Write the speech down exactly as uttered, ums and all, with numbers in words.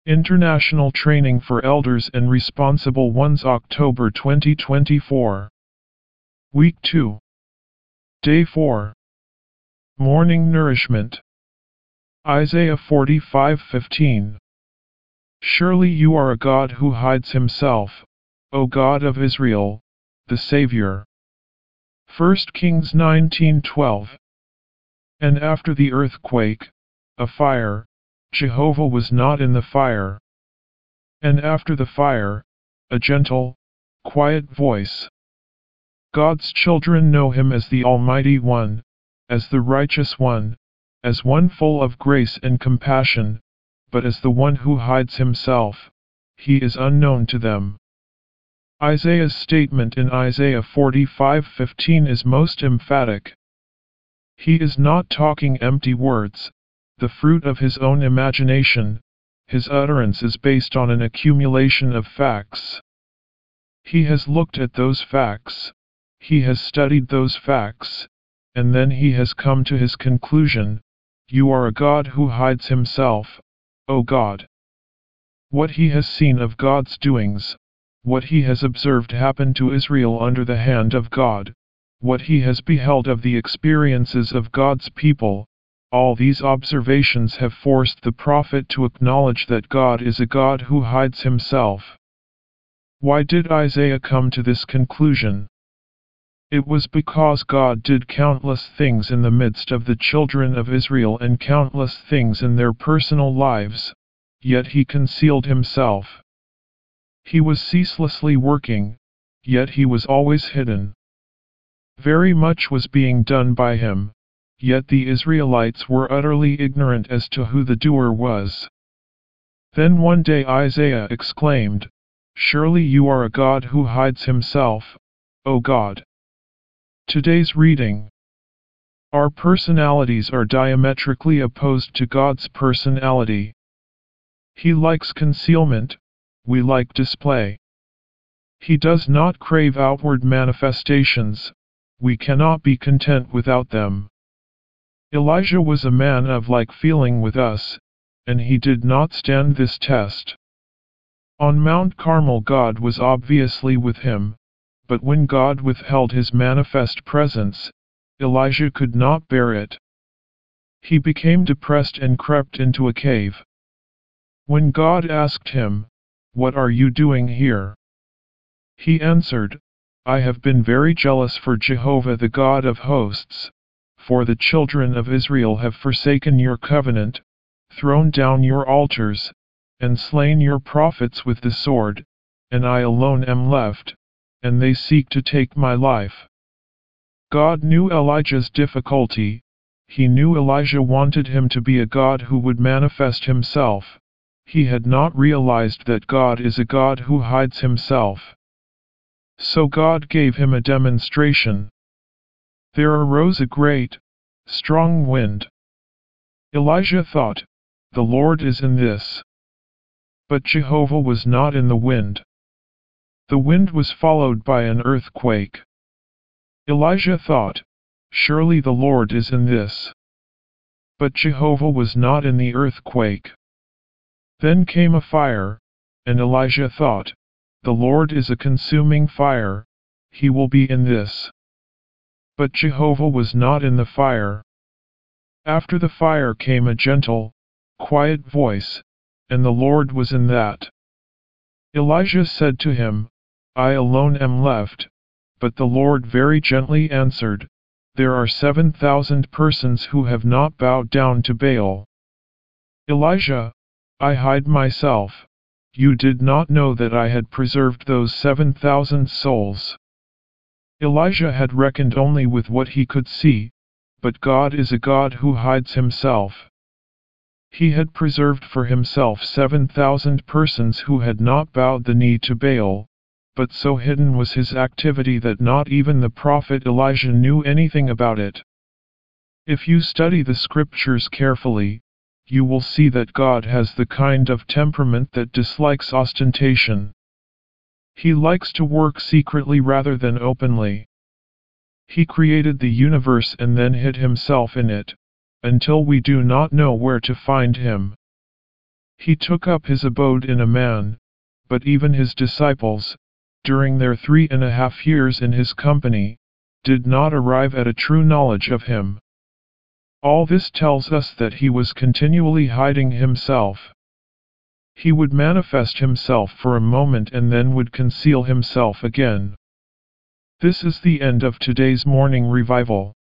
International Training for Elders and Responsible Ones, October twenty twenty-four. Week two. Day four. Morning Nourishment. Isaiah forty-five fifteen. Surely you are a God who hides himself, O God of Israel, the Savior. First Kings nineteen twelve. And after the earthquake, a fire, Jehovah was not in the fire. And after the fire, a gentle, quiet voice. God's children know him as the Almighty One, as the Righteous One, as one full of grace and compassion, but as the one who hides himself, he is unknown to them. Isaiah's statement in Isaiah forty-five fifteen is most emphatic. He is not talking empty words, the fruit of his own imagination. His utterance is based on an accumulation of facts. He has looked at those facts, he has studied those facts, and then he has come to his conclusion: you are a God who hides himself, O God. What he has seen of God's doings, what he has observed happen to Israel under the hand of God, what he has beheld of the experiences of God's people, all these observations have forced the prophet to acknowledge that God is a God who hides himself. Why did Isaiah come to this conclusion? It was because God did countless things in the midst of the children of Israel and countless things in their personal lives, yet he concealed himself. He was ceaselessly working, yet he was always hidden. Very much was being done by him, yet the Israelites were utterly ignorant as to who the doer was. Then one day Isaiah exclaimed, "Surely you are a God who hides himself, O God." Today's reading. Our personalities are diametrically opposed to God's personality. He likes concealment, we like display. He does not crave outward manifestations, we cannot be content without them. Elijah was a man of like feeling with us, and he did not stand this test. On Mount Carmel God was obviously with him, but when God withheld his manifest presence, Elijah could not bear it. He became depressed and crept into a cave. When God asked him, "What are you doing here?" he answered, "I have been very jealous for Jehovah the God of hosts, for the children of Israel have forsaken your covenant, thrown down your altars, and slain your prophets with the sword, and I alone am left, and they seek to take my life." God knew Elijah's difficulty. He knew Elijah wanted him to be a God who would manifest himself. He had not realized that God is a God who hides himself. So God gave him a demonstration. There arose a great, strong wind. Elijah thought, "The Lord is in this." But Jehovah was not in the wind. The wind was followed by an earthquake. Elijah thought, "Surely the Lord is in this." But Jehovah was not in the earthquake. Then came a fire, and Elijah thought, "The Lord is a consuming fire, he will be in this." But Jehovah was not in the fire. After the fire came a gentle, quiet voice, and the Lord was in that. Elijah said to him, "I alone am left," but the Lord very gently answered, "There are seven thousand persons who have not bowed down to Baal." Elijah, "I hide myself. You did not know that I had preserved those seven thousand souls." Elijah had reckoned only with what he could see, but God is a God who hides himself. He had preserved for himself seven thousand persons who had not bowed the knee to Baal, but so hidden was his activity that not even the prophet Elijah knew anything about it. If you study the scriptures carefully, you will see that God has the kind of temperament that dislikes ostentation. He likes to work secretly rather than openly. He created the universe and then hid himself in it, until we do not know where to find him. He took up his abode in a man, but even his disciples, during their three and a half years in his company, did not arrive at a true knowledge of him. All this tells us that he was continually hiding himself. He would manifest himself for a moment and then would conceal himself again. This is the end of today's morning revival.